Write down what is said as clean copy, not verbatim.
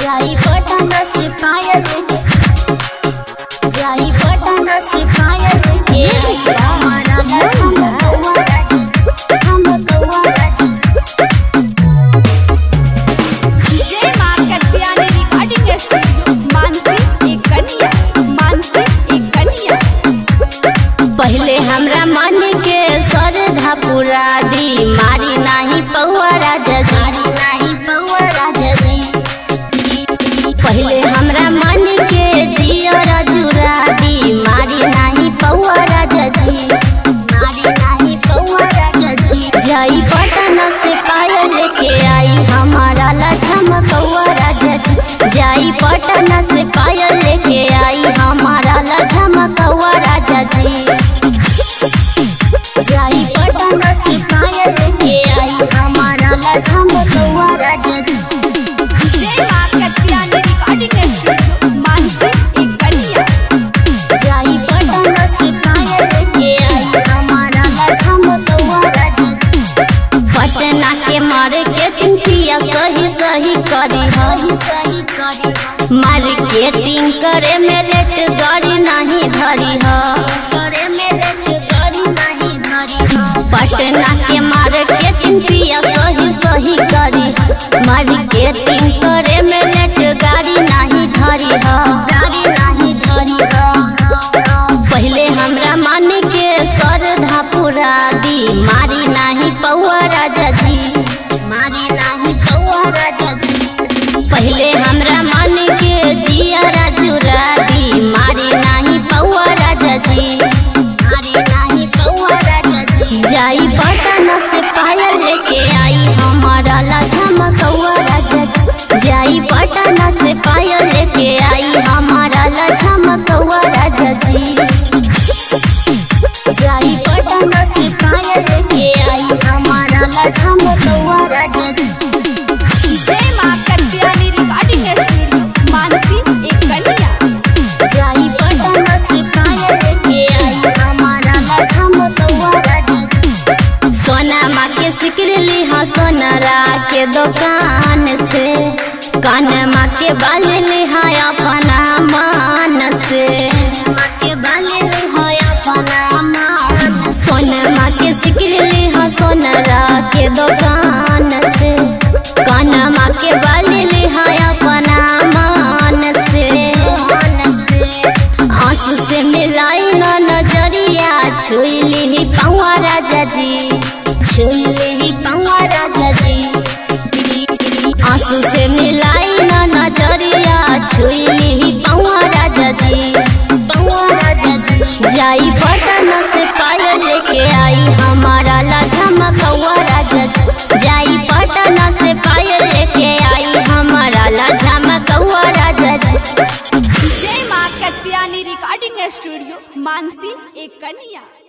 जाई पटना से पायल जाई पटना से पायल के हमारा हम कौआ जय मां कत्यानी रिकॉर्डिंग स्टूडियो मानसी एक कन्या पहले हमरा मन के श्रद्धा पूरा दी मारी नाही पौआ राजा जी नाही पौआ राजा जी पहले हमरा मन के जिया जुरा दी मारी नाही पौआ राजा जी मारी नाही पौआ राजा जी जाई पटना से पायल लेके आई हमारा लछम कौआ राजा जी जाई पटना से पायल लेके आई हमारा लछम कौआ राजा जी जाई पटना से पायल लेके आई हमारा लछम कौआ राजा जी जय मां कत्यानी रिकॉर्डिंग स्टूडियो मानसी एक कन्या जाई पटना से पायल लेके आई हमारा लछम कौआ राजा जी पटना के मार्केटिंग पिया सही सही करी सही करी मार्केटिंग करे में लेट गाड़ी नहीं धरी करे में लेट गाड़ी नहीं धरी पटना के मार्केटिंग पिया सही सही करी मार्केटिंग करे में लेट गाड़ी नहीं धरी गाड़ी नहीं धरी पहले हमरा मन के श्रद्धा पूरा दी मारी नहीं पौआ राजा जी मारी नहीं पौआ राजा जी पहले हमरा मन के जिया जुरा दी मारी नहीं पौआ राजा जी मारी नहीं पौआ राजा जी जाई पटना से पायल लेके आई हमारा लछम कौआ राजा जी जाई पटना से पायल लेके आई हमारा लछम कौआ राजा जी जाई पटना से पायल लेके आई हमारा लछम कौआ राजा जी जय मां कत्यानी रिकॉर्डिंग स्टूडियो मानसी एक कन्या जाई पटना से पायल लेके आई हमारा लछम कौआ राजा जी सोना माँ के सिकरली हाँ सोनरा के दुकान से कान माँ के बाल लिहा अपना मान से माँ के बाल लिहा अपना मान सोना के सिकरली हाँ सोनरा के दुकान से कान माँ के बाल लिहा अपना मान से आंसू से मिलाई ना नजरिया छुई ली पौआ राजा जी छुई ली पौआ राजा जी आंसू से मिलाई ना नजरिया छुई ली पौआ राजा जी पौआ राजा जी जाई पटना से पायल लेके आई हमारा लछम कौआ राजा जी जाई पटना से पायल लेके आई हमारा लछम कौआ राजा जी जय मां कत्यानी रिकॉर्डिंग स्टूडियो मानसी एक कन्या।